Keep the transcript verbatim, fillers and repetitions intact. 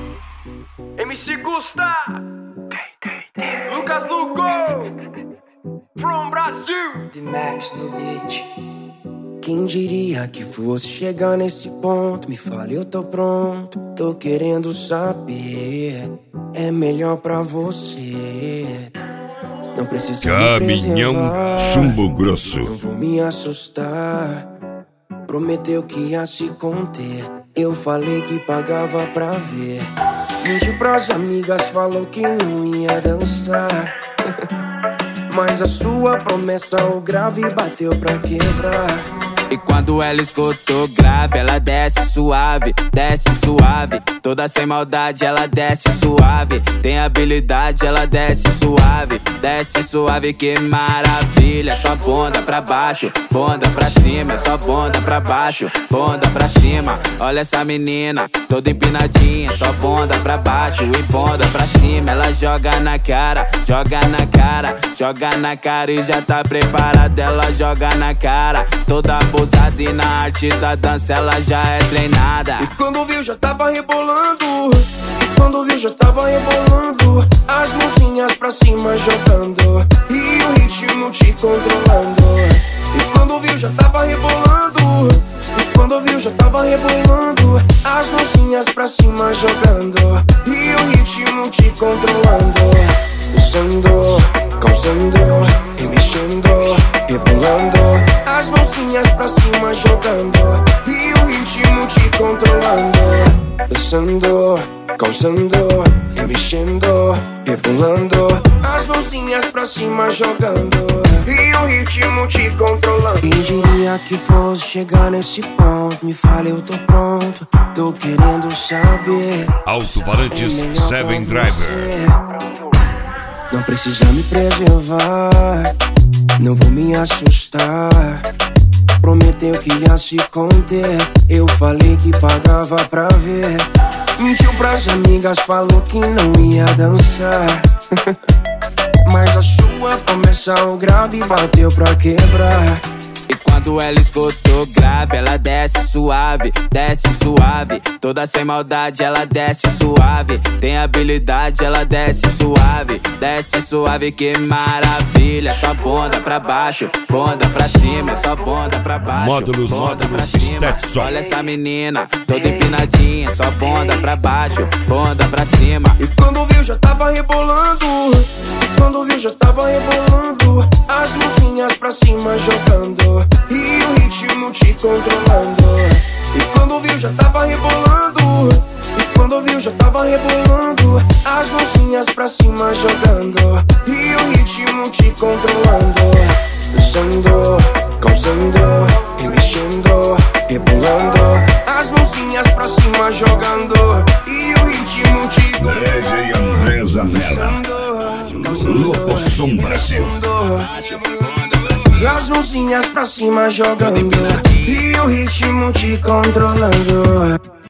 M C Gusta, Lucas Lugo, from Brasil, The Max no beat. Quem diria que fosse chegar nesse ponto? Me fala, eu tô pronto. Tô querendo saber. É melhor pra você. Não precisa Caminhão me preservar. Chumbo Grosso. Não vou me assustar. Prometeu que ia se conter. Eu falei que pagava pra ver. Mentiu pras amigas, falou que não ia dançar. Mas a sua promessa, o grave bateu pra quebrar. E quando ela escutou grave, ela desce suave, desce suave. Toda sem maldade, ela desce suave. Tem habilidade, ela desce suave, desce suave, que maravilha. Só bunda pra baixo, bunda pra cima. É só bunda pra baixo, bunda pra cima. Olha essa menina, toda empinadinha. Só bunda pra baixo e bunda pra cima. Ela joga na cara, joga na cara, joga na cara e já tá preparada. Ela joga na cara, toda abusada, e na arte da dança ela já é treinada. E quando viu já tava rebolando. E quando viu já tava rebolando. As mãozinhas pra cima jogando e o ritmo te controlando. E quando viu já tava rebolando. E quando viu já tava rebolando. As mãozinhas pra cima jogando e o ritmo te controlando. Usando, causando, remexendo, rebolando. As mãozinhas pra cima jogando e o ritmo te controlando. Dançando, causando, remexendo, rebolando. As mãozinhas pra cima jogando e o ritmo te controlando. Quem diria que fosse chegar nesse ponto? Me fala, eu tô pronto. Tô querendo saber. Alto Valantes É Seven Driver. você. Não precisa me preservar. Não vou me assustar. Prometeu que ia se conter. Eu falei que pagava pra ver. Mentiu pras amigas, falou que não ia dançar. Mas a sua promessa, o grave bateu pra quebrar. E quando ela escutou grave, ela desce suave, desce suave. Toda sem maldade, ela desce suave. Tem habilidade, ela desce suave, desce suave, que maravilha. Só bunda pra baixo, bunda pra cima. É só bunda pra baixo, Módulos, bunda pra módulos, cima. Stetson. Olha essa menina, toda empinadinha. Só bunda pra baixo, bunda pra cima. E quando viu já tava rebolando. E quando viu já tava rebolando. As mãozinhas pra cima jogando e o ritmo te controlando. E quando viu já tava rebolando. E quando viu já tava rebolando. As mãozinhas pra cima jogando e o ritmo te controlando. Dançando, causando, remexendo, rebolando. As mãozinhas pra cima jogando e o ritmo te controlando. Andresa Mera, Locoção Brasil. As mãozinhas pra cima jogando e o ritmo te controlando.